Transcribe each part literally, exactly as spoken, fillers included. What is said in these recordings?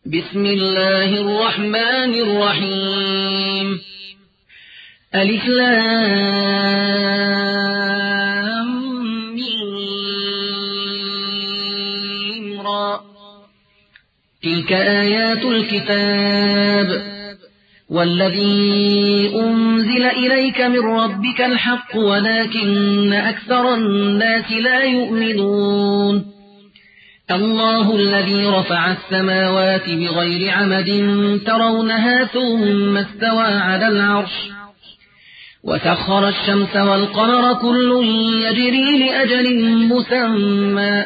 بسم الله الرحمن الرحيم. ألف لام ميم را. تلك آيات الكتاب والذي أنزل إليك من ربك الحق ولكن أكثر الناس لا يؤمنون. الله الذي رفع السماوات بغير عمد ترونها ثم استوى على العرش وسخر الشمس والقمر كل يجري لأجل مسمى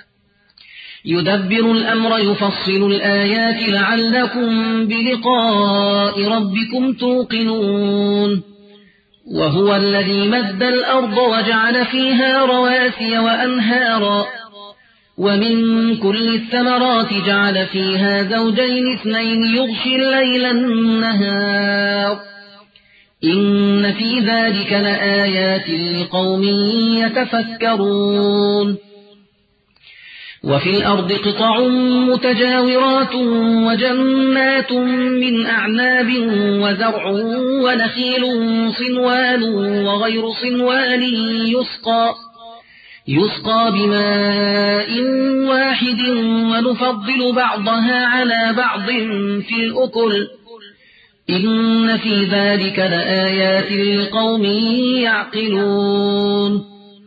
يدبر الأمر يفصل الآيات لعلكم بلقاء ربكم توقنون. وهو الذي مد الأرض وجعل فيها رواسي وأنهارا ومن كل الثمرات جعل فيها زوجين اثنين يغشي الليل النهار إن في ذلك لآيات لقوم يتفكرون. وفي الأرض قطع متجاورات وجنات من أعناب وزرع ونخيل صنوان وغير صنوان يسقى يسقى بماء واحد ونفضل بعضها على بعض في الأكل إن في ذلك لآيات لقوم يعقلون.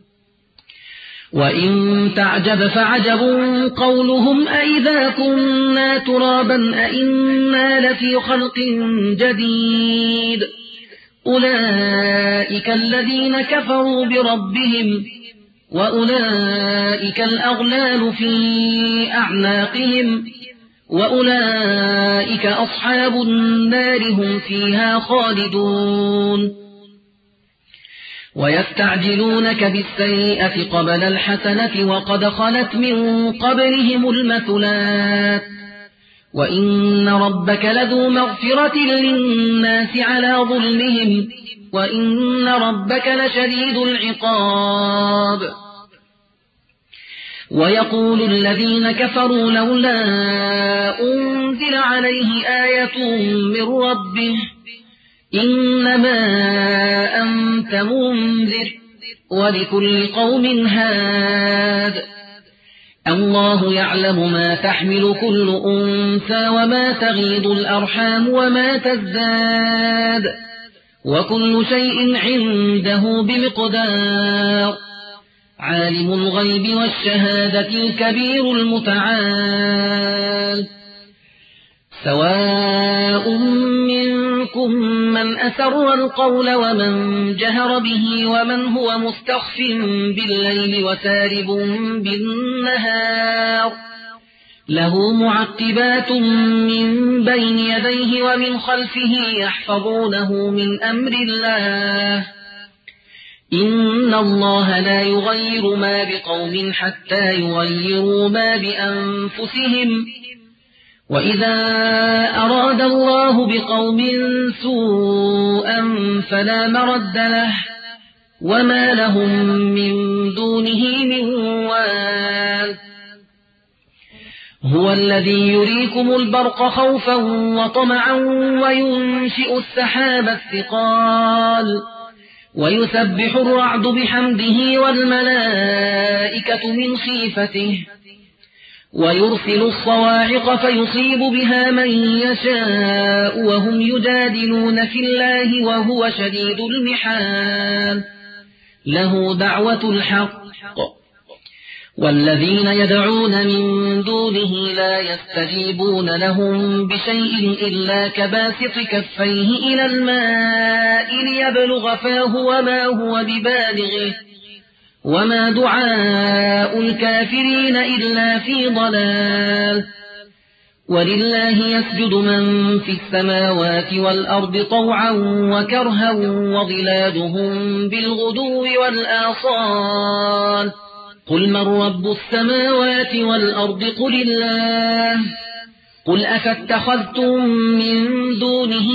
وإن تعجب فعجب قولهم أئذا كنا ترابا أئنا لفي خلق جديد أولئك الذين كفروا بربهم وأولئك الأغلال في أعناقهم وأولئك أصحاب النار هم فيها خالدون. ويستعجلونك بالسيئة قبل الحسنة وقد خلت من قبلهم المثلات وإن ربك لذو مغفرة للناس على ظلمهم وإن ربك لشديد العقاب. ويقول الذين كفروا لولا أنزل عليه آية من ربه إنما أنت منذر ولكل قوم هاد الله يعلم ما تحمل كل أنثى وما تغيض الأرحام وما تزداد وكل شيء عنده بمقدار. عالم الغيب والشهادة الكبير المتعال. سواء منكم من أسر القول ومن جهر به ومن هو مستخف بالليل وسارب بالنهار له معقبات من بين يديه ومن خلفه يحفظونه من أمر الله إن الله لا يغير ما بقوم حتى يغيروا ما بأنفسهم وإذا أراد الله بقوم سوءا فلا مرد له وما لهم من دونه من وال. هو الذي يريكم البرق خوفا وطمعا وينشئ السحاب الثقال ويسبح الرعد بحمده والملائكة من خيفته ويرسل الصواعق فيصيب بها من يشاء وهم يجادلون في الله وهو شديد المحال له دعوة الحق والذين يدعون من دونه لا يستجيبون لهم بشيء إلا كباسط كفيه إلى الماء ليبلغ فاه وما هو ببالغه وما دعاء الكافرين إلا في ضلال. ولله يسجد من في السماوات والأرض طوعا وكرها وظلالهم بالغدو والآصال. قل من رب السماوات والأرض قل الله قل أفاتخذتم من دونه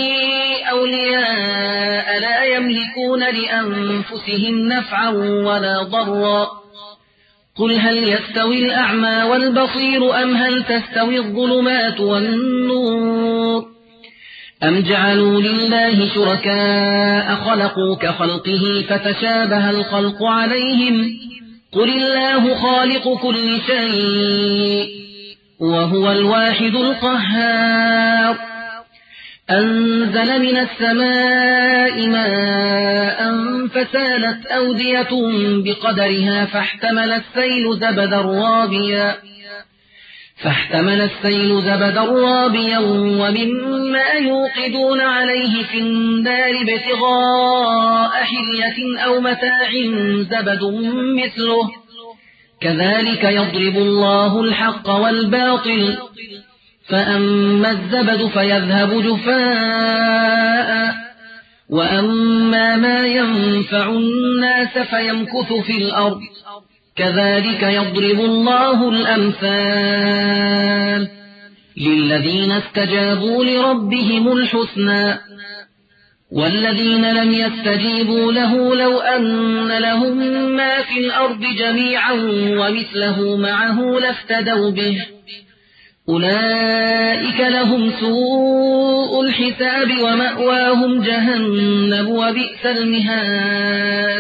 أولياء لا يملكون لأنفسهم نفعا ولا ضرا قل هل يستوي الأعمى والبصير أم هل تستوي الظلمات والنور أم جعلوا لله شركاء خلقوا كخلقه فتشابه الخلق عليهم قل الله خالق كل شيء وهو الواحد القهار أنزل من السماء ماء فسالت أودية بقدرها فاحتمل السيل زبدا رابيا فاحتمل السيل زبدا رابيا ومما يوقدون عليه في النار ابتغاء حلية أو متاع زبد مثله كذلك يضرب الله الحق والباطل فأما الزبد فيذهب جفاء وأما ما ينفع الناس فيمكث في الأرض كذلك يضرب الله الأمثال للذين استجابوا لربهم الحسنى والذين لم يستجيبوا له لو أن لهم ما في الأرض جميعا ومثله معه لافتدوا به أولئك لهم سوء الحساب ومأواهم جهنم وبئس المهاد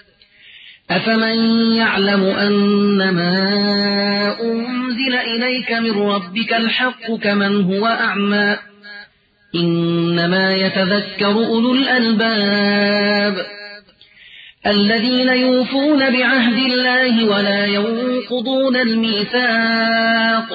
أفمن يعلم أنما أنزل إليك من ربك الحق كمن هو أعمى إنما يتذكر أولو الألباب الذين يوفون بعهد الله ولا ينقضون الميثاق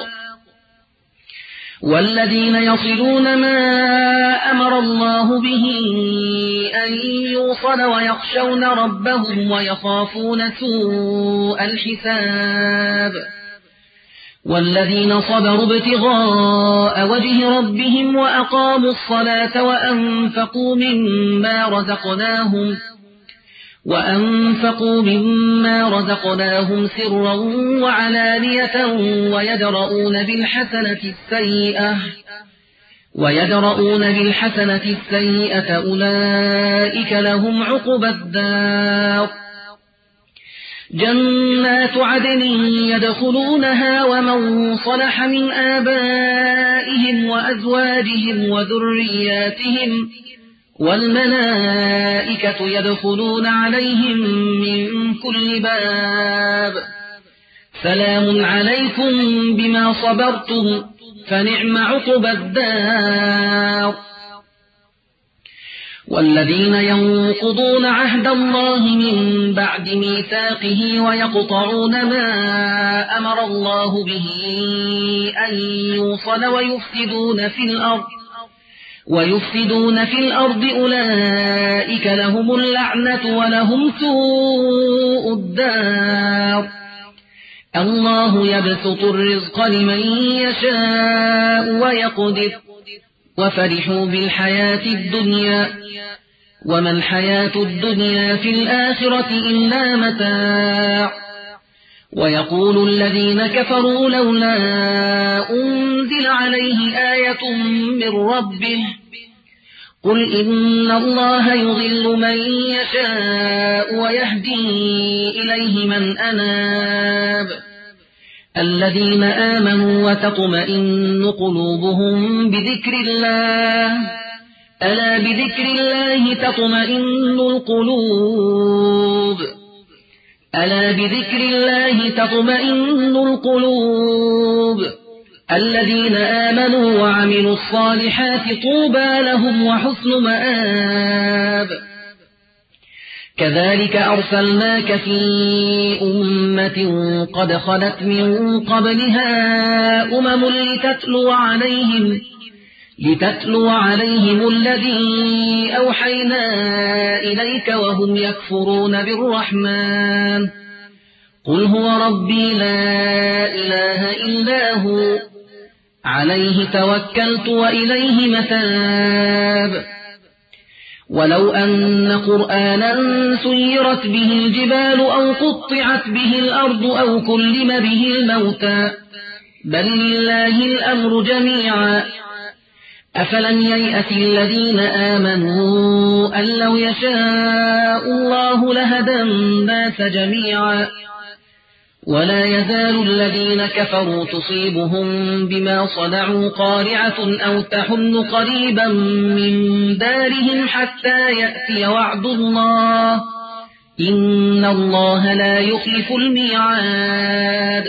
والذين يصلون ما أمر الله به أن يوصل ويخشون ربهم ويخافون سوء الحساب والذين صبروا ابتغاء وجه ربهم وأقاموا الصلاة وأنفقوا مما رزقناهم وأنفقوا مما رزقناهم سرا وعلانية ويدرؤون بالحسنة السيئة ويدرؤون بالحسنة السيئة أولئك لهم عقبى الدار جنات عدن يدخلونها ومن صلح من آبائهم وأزواجهم وذرياتهم والملائكة يدخلون عليهم من كل باب سلام عليكم بما صبرتم فنعم عقبى الدار والذين ينقضون عهد الله من بعد ميثاقه ويقطعون ما أمر الله به أن يوصل ويفسدون في الأرض ويفسدون في الأرض أولئك لهم اللعنة ولهم سوء الدار الله يبسط الرزق لمن يشاء ويقدر وفرحوا بالحياة الدنيا وما الحياة الدنيا في الآخرة إلا متاع ويقول الذين كفروا لولا أنزل عليه آية من ربه قل إن الله يضل من يشاء ويهدي إليه من أناب الذين آمنوا وتطمئن قلوبهم بذكر الله ألا بذكر الله تطمئن القلوب ألا بذكر الله تطمئن القلوب الذين آمنوا وعملوا الصالحات طوبى لهم وحسن مآب كذلك أرسلناك في أمة قد خلت من قبلها أمم لتتلو عليهم لتتلو عليهم الذي أوحينا إليك وهم يكفرون بالرحمن قل هو ربي لا إله إلا هو عليه توكلت وإليه متاب ولو أن قرآنا سيرت به الجبال أو قطعت به الأرض أو كلم به الموتى بل لله الأمر جميعا أفلم ييأس الذين آمنوا أن لو يشاء الله لهدى الناس جميعا ولا يزال الذين كفروا تصيبهم بما صنعوا قارعة أو تحل قريبا من دارهم حتى يأتي وعد الله إن الله لا يخلف الميعاد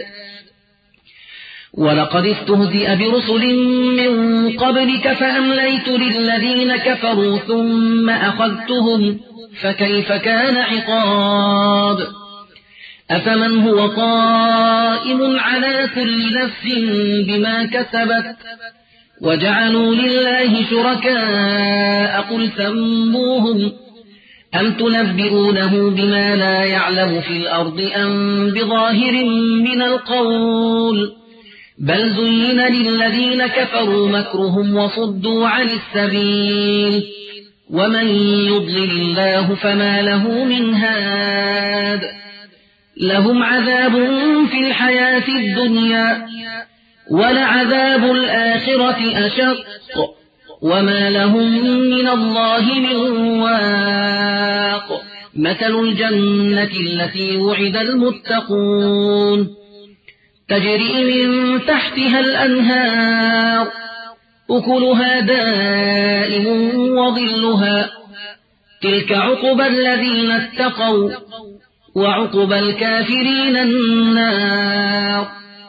ولقد استهزئ برسل من قبلك فأمليت للذين كفروا ثم أخذتهم فكيف كان عقاب أفمن هو قائم على كل نفس بما كسبت وجعلوا لله شركاء قل سموهم أم تنبئونه بما لا يعلم في الأرض أم بظاهر من القول بل زين للذين كفروا مكرهم وصدوا عن السبيل ومن يضلل الله فما له من هاد لهم عذاب في الحياة الدنيا ولعذاب الآخرة أشق وما لهم من الله من واق مثل الجنة التي وعد المتقون تجري من تحتها الأنهار أكلها دائم وظلها تلك عقبى الذين اتقوا وعقبى الكافرين النار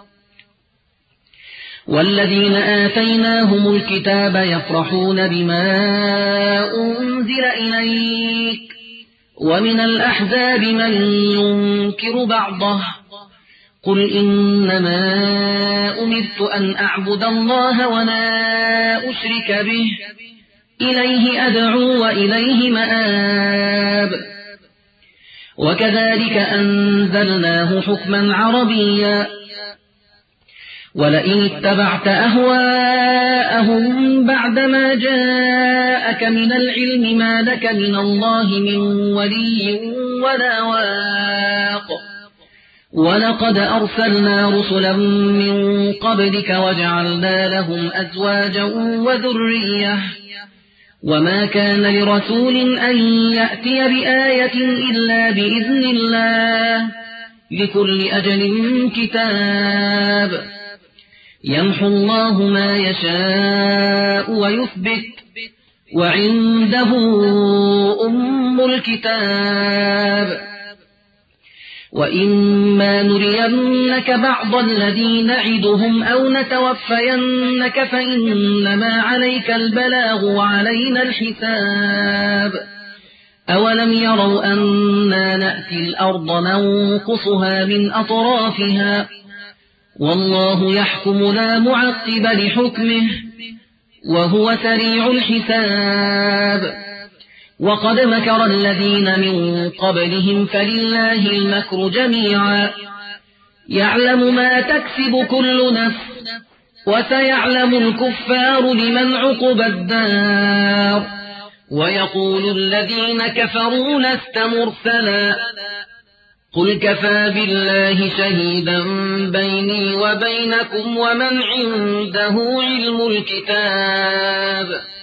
والذين آتيناهم الكتاب يفرحون بما أنزل إليك ومن الأحزاب من ينكر بعضه قل إنما أمرت أن أعبد الله ولا أشرك به إليه أدعو وإليه مآب وكذلك أنزلناه حكما عربيا ولئن اتبعت أهواءهم بعدما جاءك من العلم ما لك من الله من ولي ولا واق ولقد أرسلنا رسلا من قبلك وجعلنا لهم أزواجا وذرية وما كان لرسول أن يأتي بآية إلا بإذن الله لكل أجل كتاب يمحو الله ما يشاء ويثبت وعنده أم الكتاب وإما نرينك بعض الذي نعدهم أو نتوفينك فإنما عليك البلاغ وعلينا الحساب أولم يروا أنا نأتي الأرض ننقصها من أطرافها والله يحكم لا معقب لحكمه وهو سريع الحساب وقد مكر الذين من قبلهم فلله المكر جميعا يعلم ما تكسب كل نفس وسيعلم الكفار لمن عقبى الدار ويقول الذين كفروا لست مرسلا قل كفى بالله شهيدا بيني وبينكم ومن عنده علم الكتاب